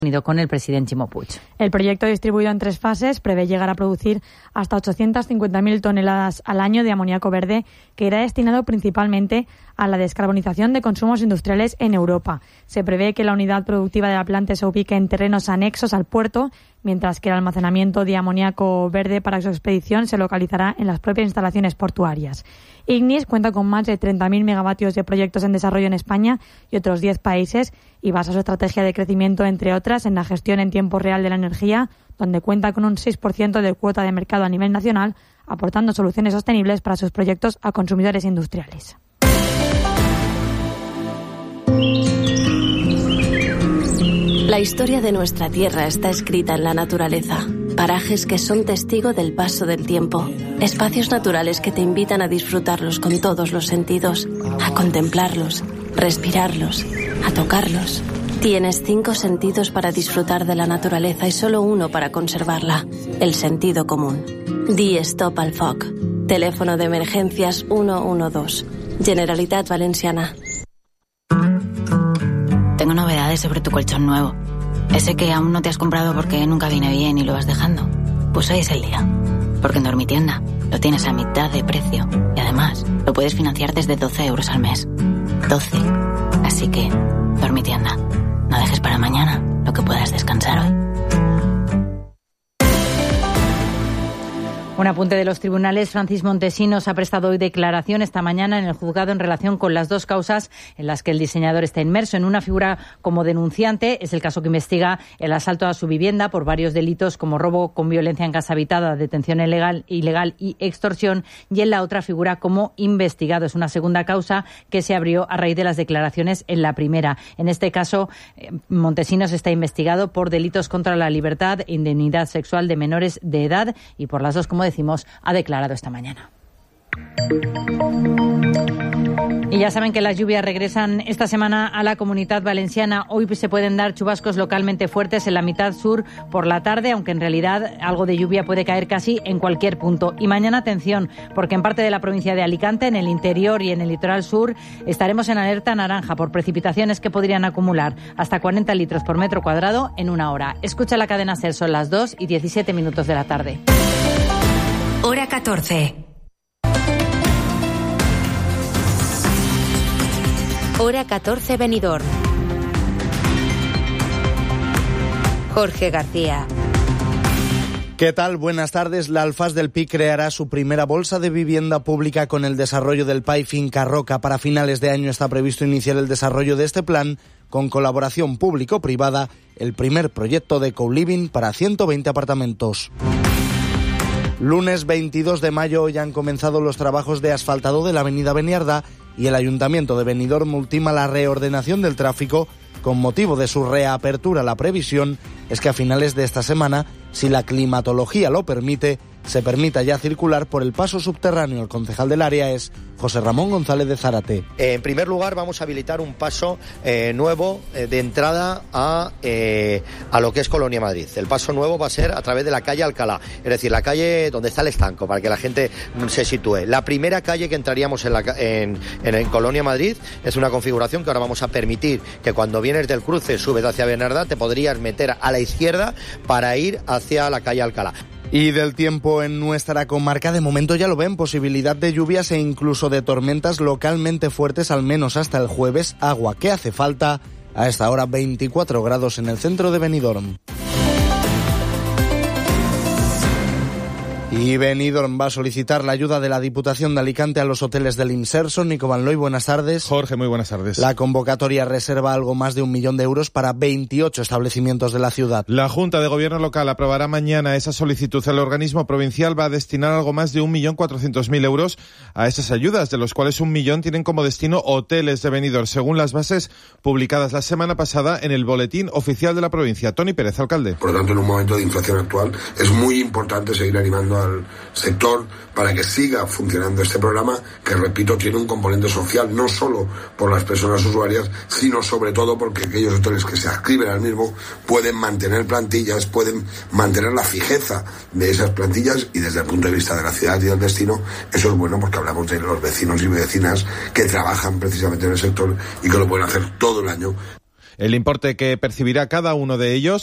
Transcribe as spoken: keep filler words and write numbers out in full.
con el presidente Ximo Puig. El proyecto, distribuido en tres fases, prevé llegar a producir hasta ochocientas cincuenta mil toneladas al año de amoníaco verde, que irá destinado principalmente a la descarbonización de consumos industriales en Europa. Se prevé que la unidad productiva de la planta se ubique en terrenos anexos al puerto, mientras que el almacenamiento de amoníaco verde para su expedición se localizará en las propias instalaciones portuarias. Ignis cuenta con más de treinta mil megavatios de proyectos en desarrollo en España y otros diez países y basa su estrategia de crecimiento, entre otras, en la gestión en tiempo real de la energía, donde cuenta con un seis por ciento de cuota de mercado a nivel nacional, aportando soluciones sostenibles para sus proyectos a consumidores industriales. La historia de nuestra tierra está escrita en la naturaleza. Parajes que son testigo del paso del tiempo. Espacios naturales que te invitan a disfrutarlos con todos los sentidos, a contemplarlos, respirarlos, a tocarlos. Tienes cinco sentidos para disfrutar de la naturaleza y solo uno para conservarla: el sentido común. Di stop al foc. Teléfono de emergencias uno uno dos. Generalitat Valenciana. Tengo novedades sobre tu colchón nuevo. Ese que aún no te has comprado porque nunca viene bien y lo vas dejando. Pues hoy es el día. Porque en Dormitienda lo tienes a mitad de precio. Y además, lo puedes financiar desde doce euros al mes. doce. Así que, Dormitienda, no dejes para mañana lo que puedas descansar hoy. Un apunte de los tribunales. Francis Montesinos ha prestado hoy declaración esta mañana en el juzgado en relación con las dos causas en las que el diseñador está inmerso. En una figura como denunciante, es el caso que investiga el asalto a su vivienda por varios delitos como robo con violencia en casa habitada, detención ilegal, ilegal y extorsión, y en la otra figura como investigado. Es una segunda causa que se abrió a raíz de las declaraciones en la primera. En este caso, Montesinos está investigado por delitos contra la libertad e indemnidad sexual de menores de edad y por las dos, como decimos, ha declarado esta mañana. Y ya saben que las lluvias regresan esta semana a la Comunidad Valenciana. Hoy se pueden dar chubascos localmente fuertes en la mitad sur por la tarde, aunque en realidad algo de lluvia puede caer casi en cualquier punto. Y mañana, atención, porque en parte de la provincia de Alicante, en el interior y en el litoral sur, estaremos en alerta naranja por precipitaciones que podrían acumular hasta cuarenta litros por metro cuadrado en una hora. Escucha la cadena SER, son las dos y diecisiete minutos de la tarde. Hora catorce. Hora catorce, Benidorm. Jorge García. ¿Qué tal? Buenas tardes. La Alfaz del Pi creará su primera bolsa de vivienda pública con el desarrollo del P A I Finca Roca. Para finales de año está previsto iniciar el desarrollo de este plan con colaboración público-privada, el primer proyecto de co-living para ciento veinte apartamentos. Lunes veintidós de mayo ya han comenzado los trabajos de asfaltado de la avenida Beniardá y el Ayuntamiento de Benidorm ultima la reordenación del tráfico con motivo de su reapertura. La previsión es que a finales de esta semana, si la climatología lo permite, se permita ya circular por el paso subterráneo. El concejal del área es José Ramón González de Zárate. En primer lugar, vamos a habilitar un paso eh, nuevo eh, de entrada a, eh, a lo que es Colonia Madrid. El paso nuevo va a ser a través de la calle Alcalá, es decir, la calle donde está el estanco, para que la gente se sitúe. La primera calle que entraríamos en, la, en, en, en Colonia Madrid es una configuración que ahora vamos a permitir que cuando vienes del cruce, subes hacia Bernarda, te podrías meter a la izquierda para ir hacia la calle Alcalá. Y del tiempo en nuestra comarca, de momento ya lo ven, posibilidad de lluvias e incluso de tormentas localmente fuertes, al menos hasta el jueves. Agua que hace falta. A esta hora veinticuatro grados en el centro de Benidorm. Y Benidorm va a solicitar la ayuda de la Diputación de Alicante a los hoteles del Inserso. Nico Van Looy, buenas tardes. Jorge, muy buenas tardes. La convocatoria reserva algo más de un millón de euros para veintiocho establecimientos de la ciudad. La Junta de Gobierno Local aprobará mañana esa solicitud. El organismo provincial va a destinar algo más de un millón cuatrocientos mil euros a esas ayudas, de los cuales un millón tienen como destino hoteles de Benidorm, según las bases publicadas la semana pasada en el Boletín Oficial de la Provincia. Tony Pérez, alcalde. Por lo tanto, en un momento de inflación actual, es muy importante seguir animando al sector para que siga funcionando este programa, que repito, tiene un componente social, no solo por las personas usuarias, sino sobre todo porque aquellos hoteles que se adscriben al mismo pueden mantener plantillas, pueden mantener la fijeza de esas plantillas, y desde el punto de vista de la ciudad y del destino, eso es bueno porque hablamos de los vecinos y vecinas que trabajan precisamente en el sector y que lo pueden hacer todo el año. El importe que percibirá cada uno de ellos